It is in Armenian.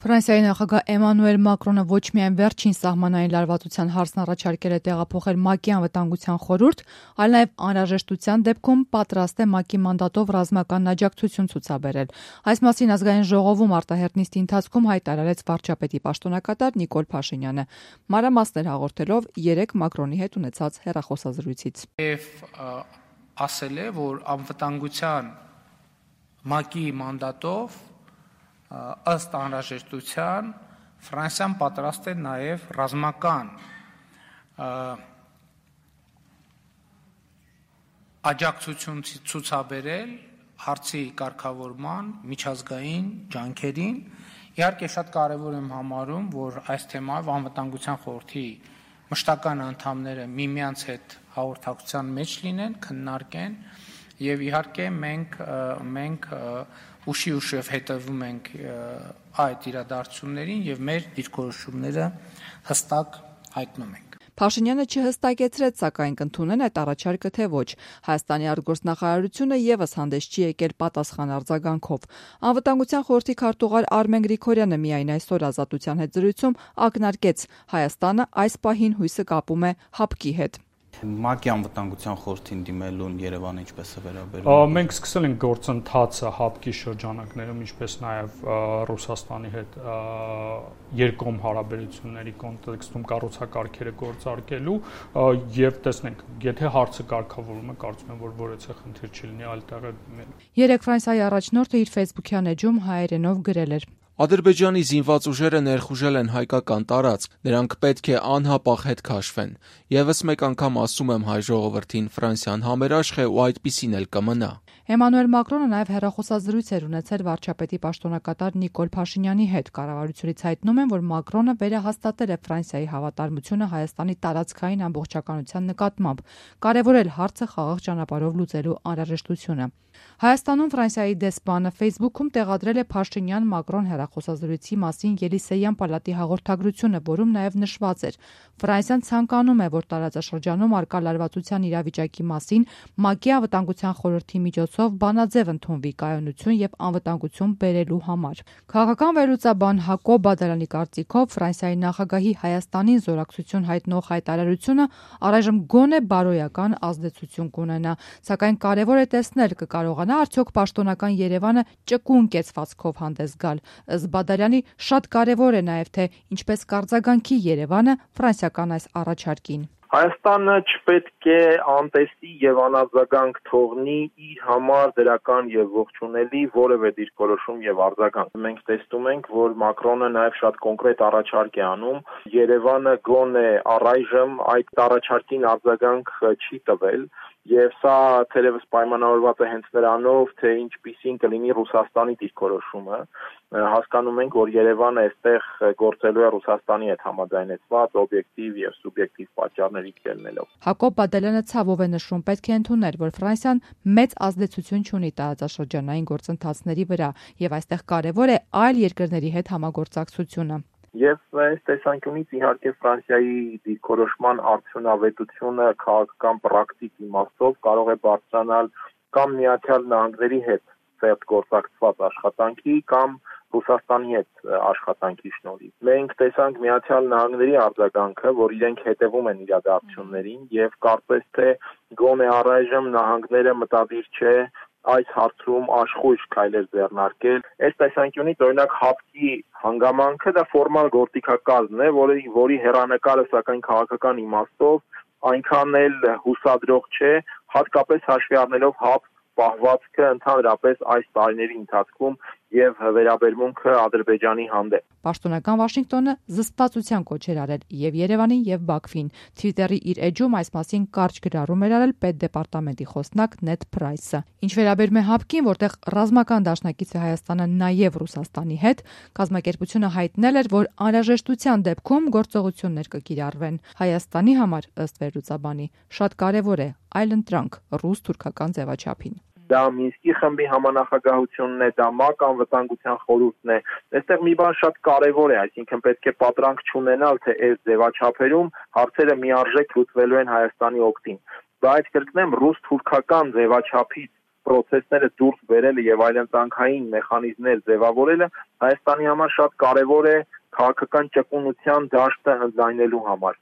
Ֆրանսիայի նախագահ Էմանուել Մակրոնը ոչ միայն վերջին սահմանային լարվածության հարցն առաջարկել է տեղափոխել ՄԱԿ-ի անվտանգության խորհուրդ, այլ նաև անհրաժեշտության դեպքում պատրաստ է ՄԱԿ-ի մանդատով ռազմական աջակցություն ցուցաբերել։ Այս մասին ազգային ժողովում արտահերտ նիստի ընթացքում հայտարարեց վարչապետի պաշտոնակատար Նիկոլ Փաշինյանը, մանրամասներ հաղորդելով երեկ Մակրոնի հետ ունեցած հեռախոսազրույցից։ Եվ ասել է, որ անվտանգության ՄԱԿ-ի մանդատով ըստ անհրաժեշտության Ֆրանսիան պատրաստ է նաև ռազմական աջակցություն ցուցաբերել հարցի կարգավորման միջազգային ջանքերին։ Իհարկե շատ կարևոր եմ համարում, որ այս թեմայով անվտանգության խորհրդի մշտական անդամները միմյանց հետ հաղորդակցության մեջ լինեն, քննարկեն եւ իհարկե մենք ուշիև հետևում ենք այդ իրադարձություններին եւ մեր դիրքորոշումները հստակ հայտնում ենք։ Փաշինյանը չհստակեցրեց, սակայն կընդունեն այդ առաջարկը թե ոչ։ Հայաստանի արտգործնախարարությունը եւս հանդես չի եկել պատասխան արձագանքով։ Անվտանգության խորհրդի քարտուղար Արմեն Գրիգորյանը միայն այսօր Ազատության հետ զրույցում ակնարկեց, Հայաստանը այս պահին հույսը կապում է ՀԱՊԿ-ի հետ։ ՄԱԿ-ի անվտանգության խորհրդին դիմելուն Երևանը ինչպես է վերաբերվում։ Մենք սկսել ենք գործընթացը ՀԱՊԿ-ի շրջանակներում, ինչպես նաև Ռուսաստանի հետ երկկողմ հարաբերությունների կոնտեքստում կառուցակարգերը գործարկելու եւ տեսնենք, եթե հարցը կարգավորվում է, կարծում եմ, որ որևէ խնդիր չի լինի այլ տեղը դիմել։ Երեկ Ֆրանսիայի առաջնորդը իր Facebook-յան էջում հայերենով գրել էր. Ադրբեջանի զինված ուժերը ներխուժել են հայկական տարածք, նրանք պետք է անհապաղ հետ քաշվեն։ Եվս մեկ անգամ ասում եմ հայ ժողովրդին, Ֆրանսիան համերաշխ է ու այդպիսին էլ կմնա։ Էմանուել Մակրոնը նաև հեռախոսազրույց էր ունեցել վարչապետի պաշտոնակատար Նիկոլ Փաշինյանի հետ։ Կառավարությունից հայտնում են, որ Մակրոնը վերահաստատել է Ֆրանսիայի հավատարմությունը Հայաստանի տարածքային ամբողջականության նկատմամբ, կարևորել հարցը խաղաղ ճանապարհով լուծելու անհրաժեշտությունը։ Հայաստանում Ֆրանսիայի դեսպանը Facebook-ում տեղադրել է Փաշինյան-Մակրոն հեռախոսազրույցի մասին Ելիսեյան պալատի հաղորդագրությունը, որում նաև նշված էր. Ֆրանսիան ցանկանում է, որ տարածաշրջանում արկա լարվածության իրավիճակի մասին ՄԱԿ-ի անվտանգության խորհրդի միջոցով բանաձև ընդունվի կայունություն եւ անվտանգություն բերելու համար։ Քաղաքական վերլուծաբան Հակոբ Բադալյանի կարծիքով Ֆրանսիայի նախագահի Հայաստանին զորակցություն հայտնող հայտարարությունը առայժմ գոնե բարոյական ազդեցություն կունենա, սակայն կարևոր է տեսնել կարողանա արդյոք պաշտոնական Երևանը ճկուն կեցվածքով հանդես գալ։ Ըստ Բադալյանի շատ կարևոր է նաև թե ինչպես կարձագանքի Երևանը ֆրանսիական այս առաջարկին։ Հայաստանը չպետք է անտեսի եւ անարձագանք թողնի իր համար դրական եւ ողջունելի որևէ դիրքորոշում եւ արձագանք։ Մենք տեսնում ենք, որ Մակրոնը նաեւ շատ կոնկրետ առաջարկ է անում։ Երևանը գոնե առայժմ այդ առաջարկին արձագանք չի տվել։ Եվ սա թերևս պայմանավորված է հենց նրանով, թե ինչպիսին կլինի Ռուսաստանի դիրքորոշումը։ Հասկանում ենք, որ Երևանը այստեղ գործելու է Ռուսաստանի հետ համաձայնեցված օբյեկտիվ եւ սուբյեկտիվ պատճառներից ելնելով։ Հակոբ Բադալյանը ցավով է նշում, պետք է ընդունել, որ Ֆրանսիան մեծ ազդեցություն չունի տարածաշրջանային գործընթացների վրա եւ այստեղ կարևոր է այլ երկրների հետ համագործակցությունը։ Եվ այս տեսանկյունից իհարկե Ֆրանսիայի դիրքորոշման արդյունավետությունը քաղաքական պրակտիկ իմաստով կարող է բարձրանալ կամ Միացյալ Նահանգների հետ ծերտ գործակցված աշխատանքի կամ Ռուսաստանի հետ աշխատանքի շնորհիվ։ Մենք տեսանք Միացյալ Նահանգների արձագանքը, որ իրենք հետևում են իրադարձություններին եւ կարծես թե գոնե առայժմ նահանգները մտադիր չէ այս հարցում աշխույժ քայլեր ձեռնարկել։ Այս տեսանկյունից օրինակ ՀԱՊԿ-ի հանգամանքը դա ֆորմալ գործիքակազմ է, որի հեռանկարը սակայն քաղաքական իմաստով այնքան էլ հուսադրող չէ, հատկապես հաշվի առնելով ՀԱՊԿ պահվածքը ընդհանրապես այս տարիների ընթացքում եւ վերաբերմունքը Ադրբեջանի հանդեպ։ Պաշտոնական Վաշինգտոնը զսպվածության կոչ էր արել եւ Երևանին եւ Բաքվին։ Թվիտերի իր էջում այս մասին կարճ գրառում էր արել պետդեպարտամենտի խոսնակ Նեդ Փրայսը։ Ինչ վերաբերում է ՀԱՊԿ-ին, որտեղ ռազմական դաշնակից է Հայաստանը նաեւ Ռուսաստանի հետ, կազմակերպությունը հայտնել էր, որ անհրաժեշտության դեպքում գործողություններ կկիրառվեն։ Հայաստանի համար, ըստ վերլուծաբանի, շատ կարեւոր է այլընտրանք ռուս-թուրքական ձևաչափին։ Դա Մինսկի խմբի համանախագահությունն է, դա ՄԱԿ անվտանգության խորհուրդն է։ Այստեղ մի բան շատ կարևոր է, այսինքն պետք է պատրանք չունենալ, թե այս ձևաչափերում հարցերը միարժեք լուծվելու են Հայաստանի օգտին։ Բայց կրկնեմ, ռուս-թուրքական ձևաչափից պրոցեսները դուրս բերելը եւ այլընտրանքային մեխանիզմներ ձևավորելը Հայաստանի համար շատ կարեւոր է քաղաքական ճկունության դաշտը ընդլայնելու համար։